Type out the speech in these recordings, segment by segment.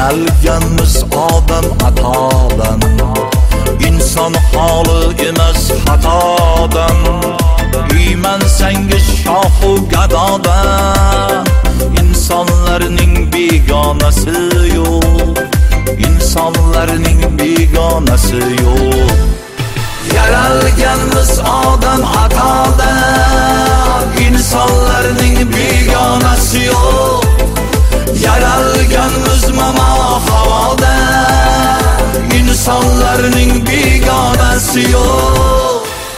Yaralganmiz odam atodan, inson holi emas xatodan. Uyman senga shohu gadodan, insonlarning begonasi yo'q, insonlarning begonasi yo'q. Yaralganmiz odam atodan, insonlarning begonasi yo'q. Yaralganmiz mamo havodan, insonlarning begonasi yo'q.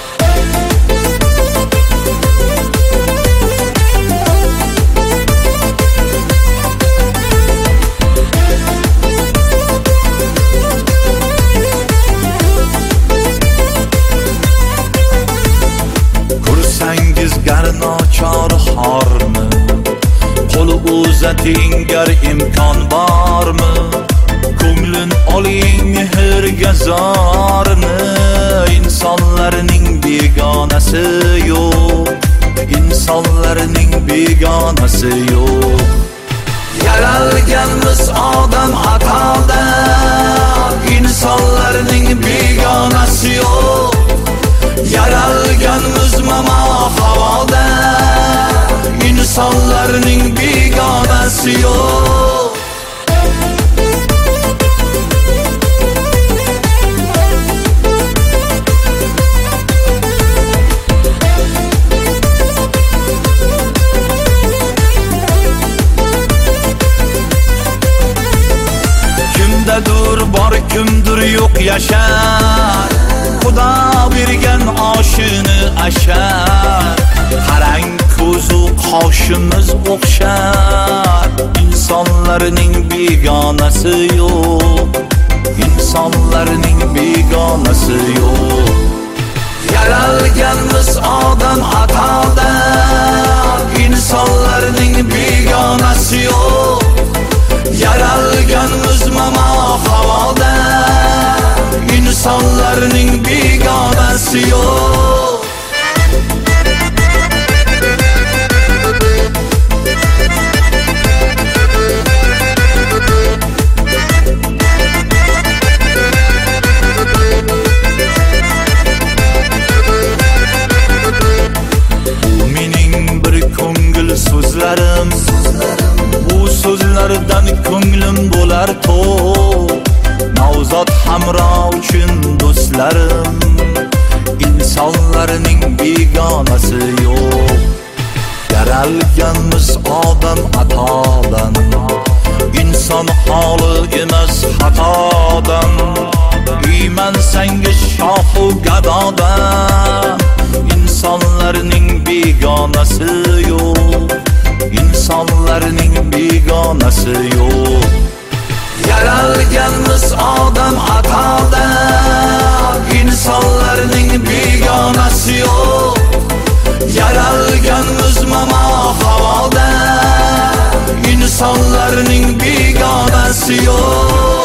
Ko'rsangiz garnochor xormi, qo'li uzating gar imkon bormi? Ko'nglin oling mehrga zorni, insonlarning begonasi yo'q, insonlarning begonasi yo'q. Yaralganmiz odam atodan, insonlarning begonasi yo'q. Yaralganmiz mamo havodan, insonlarning begonasi yo'q. Kimdadir bor, kimdir yo'q yashar, Xudo bergan oshini ashar. Qarang ko'zu qoshimiz o'xshar, insonlarning begonasi yo'q, insonlarning begonasi yo'q. Yaralganmiz odam atodan, insonlarning begonasi yo'q. Yaralganmiz mamo havodan, insonlarning begonasi yo'q. Bu mening bir ko'ngil so'zlarim, bu so'zlardan ko'nglim bo'lar to'q. Navzod Hamro uchun do'stlarim, insonlarning begonasi yo'q. Yaralganmiz odam atodan, inson holi emas xatodan. Uyman senga shohu gadodan, insonlarning begonasi yo'q, insonlarning begonasi yo'q. Yaralganmiz odam atodan, insonlarning begonasi yo'q. Yaralganmiz mamo havodan, insonlarning begonasi yo'q.